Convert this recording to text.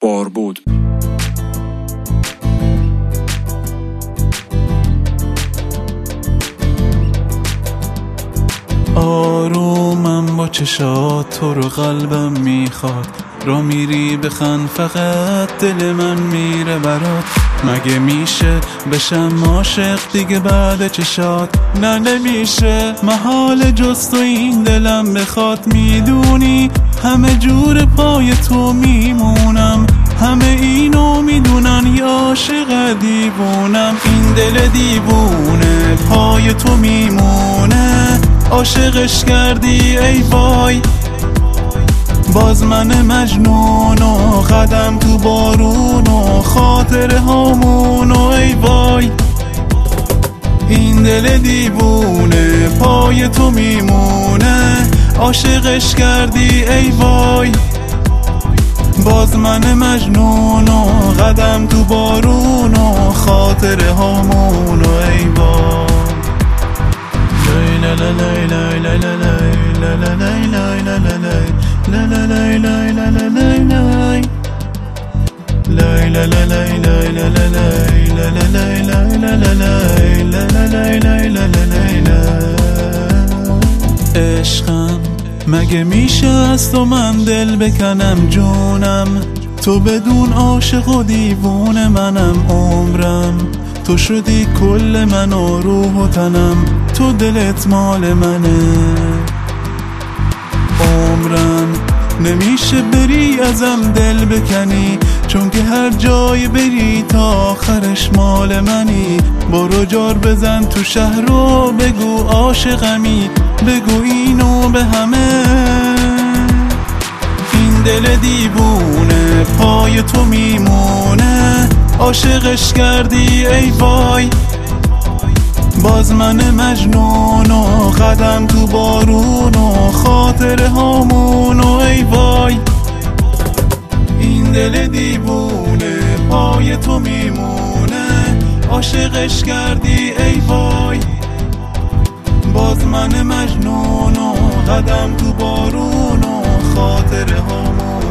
باربود. آرومم با چشات، تو رو قلبم میخواد، را میری بخند فقط دل من میره برات. مگه میشه بشم عاشق دیگه بعد چشات؟ نه نمیشه، محال جز تو این دلم بخواد. میدونی همه جور پای تو میمونم، همه اینو میدونن یا عاشق دیوونم. این دل دیوونه پای تو میمونه، عاشقش کردی ای وای. باز من مجنون و قدم تو بارون و خاطره هامون و ای وای. این دل دیوونه پای تو میمونه، عاشقش کردی ای وای. باز من مجنون و قدم تو بارون و خاطره هامون و ای وای. لا لا لا لا لا لا لا لا لا لا لا عشقم مگه میشه از تو من دل بکنم جونم؟ تو بدون عاشق و دیوون منم، عمرم تو شدی کل من و روح و تنم، تو دلت مال منه. عمرم نمیشه بری ازم دل بکنی، چون که هر جای بری تا آخرش مال منی. برو جار بزن تو شهر و بگو عاشقمی، بگو اینو به همه. این دل دیوونه پای تو میمونه، عاشقش کردی ای وای. باز من مجنون و قدم تو بارون و خاطره هامون و ای وای. این دل دیوونه پای تو میمونه، عاشقش کردی ای وای. باز من مجنون و قدم تو بارون و خاطره هامون